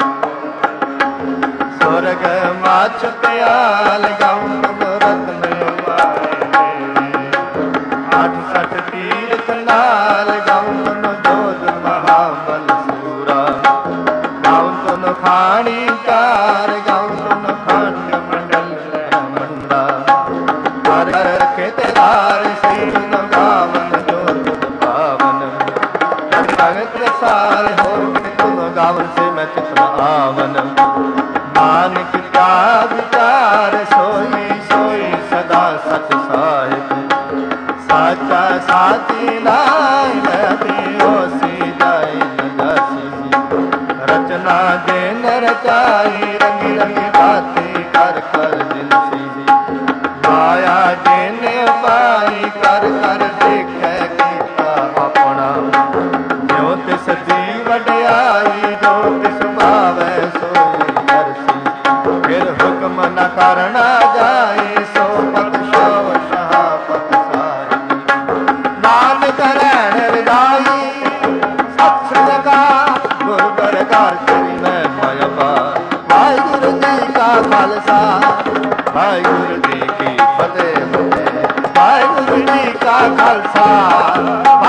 ਸੁਰਗ ਮਾਛ ਪਿਆਲ, ਗਾਵਨ ਤੁਨ ਰਤਨ ਉਬਾਰੇ। ਅੱਠ ਸੱਠ ਤੀਰਥ ਨਾਲ, ਗਾਵਨ ਤੁਨ ਜੋਧ ਮਹਾਬਲ ਸੂਰਾ। ਗਾਵਨ ਤੁਨ ਖਾਣੀ ਚਾਰ, ਗਾਵਨ ਤੁਨ ਖੰਡ ਮੰਡਲ ਮੰਡਾ। ਹਰ ਹਰ ਰਖੇ ਤੇਰਾਰ, ਸੇ ਤੁਨ ਗਾਵਨ ਜੋ ਤੁਧ ਪਾਵਨ। ਭਗਤ ਰਸਾਲ ਹੋਰ ਕਿਤੇ ਤੁਨ ਗਾਵਨ, ਸੇ ਮੈਂ ਚਿਤ ਨ ਆਵਨ। ਨਾਨਕ ਕਾ ਵਿਚਾਰ, ਸੋਈ ਸੋਈ ਸਦਾ ਸਚ ਸਾਹਿਬ। ਸਾਚਾ ਸਾਚੀ ਨਾਮ ਦਿਓ ਸੀ ਜਾਏ ਨਗਾਸੀ। ਰਚਨਾ ਦੇਨ ਰਚਾਈ, ਰੰਗੀ ਰੰਗੀ ਬਾਤੀ ਕਰ ਕਰ ਦਿਨਸੀ। ਮਾਇਆ ਦੇਨ ਪਾਈ, ਕਰ ਕਰ ਦੇਖੈ ਕੀਤਾ ਆਪਣਾ। ਜੋ ਤਿਸ ਦੀ ਵਡਿਆਈ, ਜੋ ਤਿਸ ਭਾਵੈ ਸੋਈ ਕਰਸੀ। ਫਿਰ ਹੁਕਮ ਨ ਕਰਨਾ ਜਾਏ, ਸੋ ਬਖਸ਼ੋ ਸ਼ਹਾਪਤ ਸਾਰੀ। ਨਾਨਕ ਰਹਿਣ ਵਿਦਾਈ, ਸਤਿ ਸ੍ਰੀ ਅਕਾਲ ਗੁਰ ਪ੍ਰਕਾਰ ਕਰੀ ਮੈਂ ਮਾਇਆ ਪਾ। ਵਾਹਿਗੁਰੂ ਜੀ ਕਾ ਖਾਲਸਾ, ਵਾਹਿਗੁਰੂ ਜੀ ਕੀ ਫਤਿਹ ਫਤਿਹ। ਵਾਹਿਗੁਰੂ ਜੀ ਕਾ ਖਾਲਸਾ।